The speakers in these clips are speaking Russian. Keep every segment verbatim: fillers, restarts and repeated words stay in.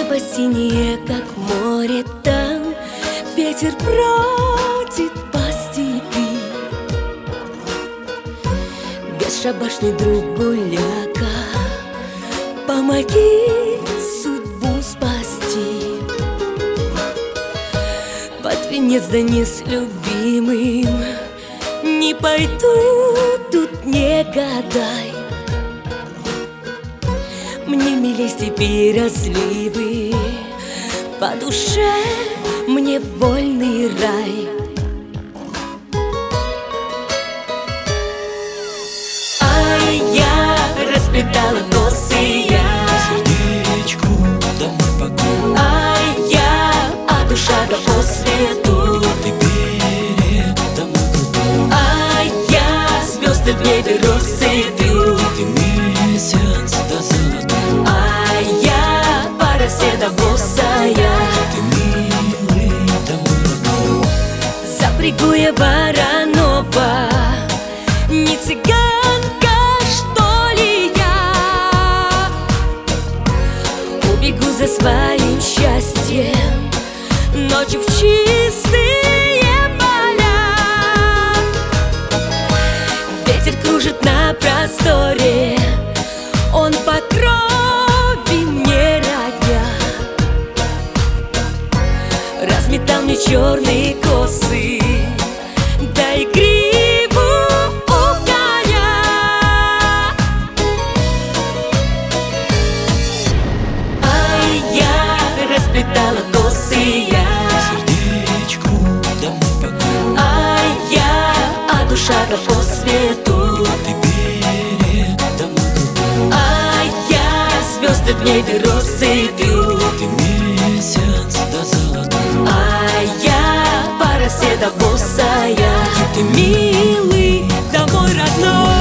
Небо синее, как море там, ветер бродит по степи. Бесшабашный друг гуляка, помоги судьбу спасти. Под венец да не с любимым не пойду, тут не гадай. Мне милей степи разливы, по душе мне вольный рай. Ай, я расплетала косы, я сердечку домой покой. Ай, я, а душа да по свету. Ты берег домой крутой. Ай, я звезды в небе россыпью. Ты месяц да золотой. Ай, я пара седа босая. Ты милый домой родной. Запрягу я Воронова, не цыганка, что ли я? Убегу за своим счастьем ночью в чистые поля. Ветер кружит на просторе, он по крови мне родня. Разметал мне черные косы, да и гриву у коня. Ай, я расплетала косы, я Сердечку домой покой. Ай, я, а душа да по свету. Ты берег домой крутой. Ай, я звезды в небе россыпью. Ты месяц да золотой. Ай, я пара седа босая. Где ты, милый, домой родной?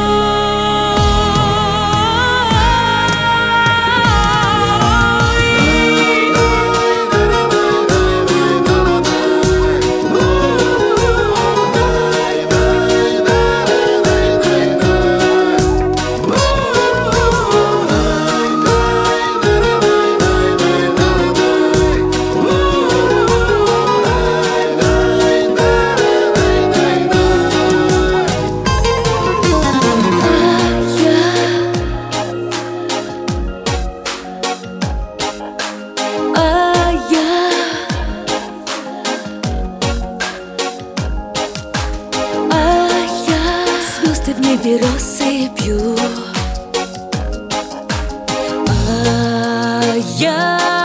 В небе россыпью. А я